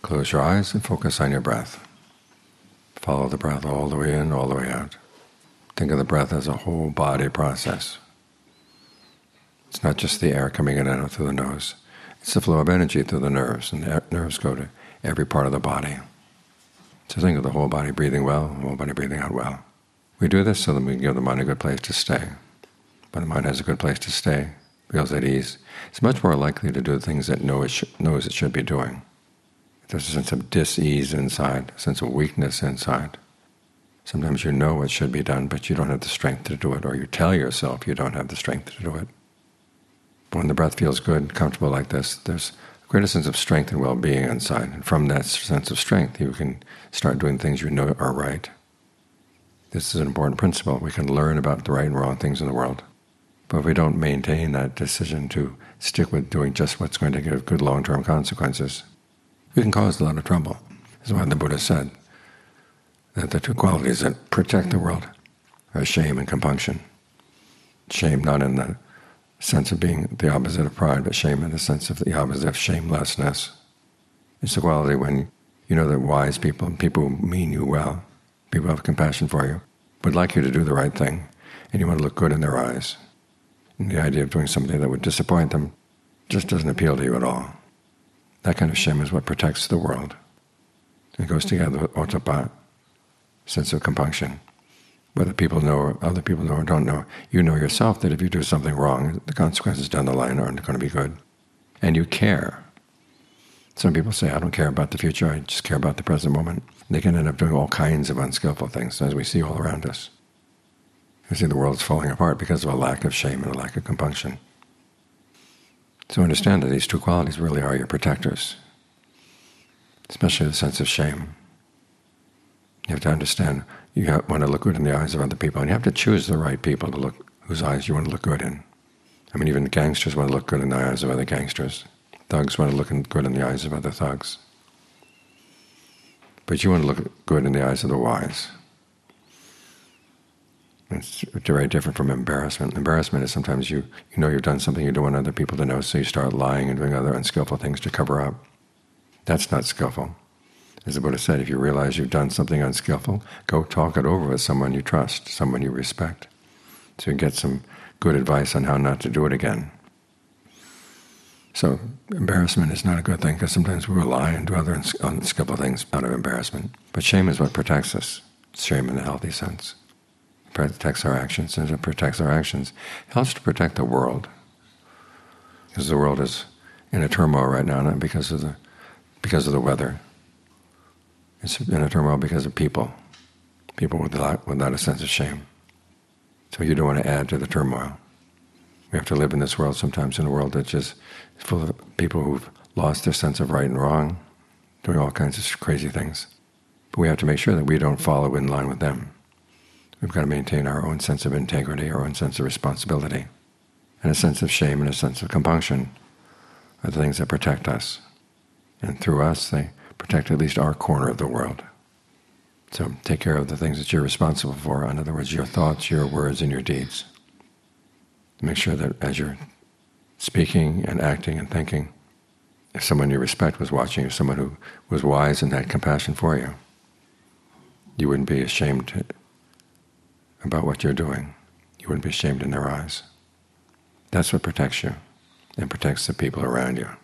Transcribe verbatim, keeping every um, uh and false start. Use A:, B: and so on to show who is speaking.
A: Close your eyes and focus on your breath. Follow the breath all the way in, all the way out. Think of the breath as a whole body process. It's not just the air coming in and out through the nose. It's the flow of energy through the nerves, and the nerves go to every part of the body. So think of the whole body breathing well, the whole body breathing out well. We do this so that we can give the mind a good place to stay. When the mind has a good place to stay, feels at ease, it's much more likely to do the things that know it sh knows it should be doing. There's a sense of dis-ease inside, a sense of weakness inside. Sometimes you know what should be done, but you don't have the strength to do it, or you tell yourself you don't have the strength to do it. But when the breath feels good, comfortable like this, there's a greater sense of strength and well-being inside. And from that sense of strength, you can start doing things you know are right. This is an important principle. We can learn about the right and wrong things in the world. But if we don't maintain that decision to stick with doing just what's going to give good long-term consequences, we can cause a lot of trouble. This is why the Buddha said that the two qualities that protect the world are shame and compunction. Shame not in the sense of being the opposite of pride, but shame in the sense of the opposite of shamelessness. It's the quality when you know that wise people, people who mean you well, people who have compassion for you, would like you to do the right thing, and you want to look good in their eyes. And the idea of doing something that would disappoint them just doesn't appeal to you at all. That kind of shame is what protects the world. It goes together with ottappa, sense of compunction. Whether people know or other people know or don't know, you know yourself that if you do something wrong, the consequences down the line aren't going to be good. And you care. Some people say, I don't care about the future, I just care about the present moment. They can end up doing all kinds of unskillful things, as we see all around us. We see the world's falling apart because of a lack of shame and a lack of compunction. So understand that these two qualities really are your protectors, especially the sense of shame. You have to understand you have, want to look good in the eyes of other people, and you have to choose the right people to look, whose eyes you want to look good in. I mean, even gangsters want to look good in the eyes of other gangsters. Thugs want to look good in the eyes of other thugs. But you want to look good in the eyes of the wise. It's very different from embarrassment. Embarrassment is sometimes you, you know you've done something you don't want other people to know, so you start lying and doing other unskillful things to cover up. That's not skillful. As the Buddha said, if you realize you've done something unskillful, go talk it over with someone you trust, someone you respect, so you get some good advice on how not to do it again. So embarrassment is not a good thing, because sometimes we will lie and do other unskillful things out of embarrassment. But shame is what protects us, shame in a healthy sense. It protects our actions, and as it protects our actions, it helps to protect the world. Because the world is in a turmoil right now, not because of the because of the weather. It's in a turmoil because of people, people without, without a sense of shame. So you don't want to add to the turmoil. We have to live in this world sometimes, in a world that's just full of people who've lost their sense of right and wrong, doing all kinds of crazy things. But we have to make sure that we don't follow in line with them. We've got to maintain our own sense of integrity, our own sense of responsibility. And a sense of shame and a sense of compunction are the things that protect us. And through us, they protect at least our corner of the world. So take care of the things that you're responsible for, in other words, your thoughts, your words, and your deeds. Make sure that as you're speaking and acting and thinking, if someone you respect was watching, if someone who was wise and had compassion for you, you wouldn't be ashamed about what you're doing. You wouldn't be ashamed in their eyes. That's what protects you and protects the people around you.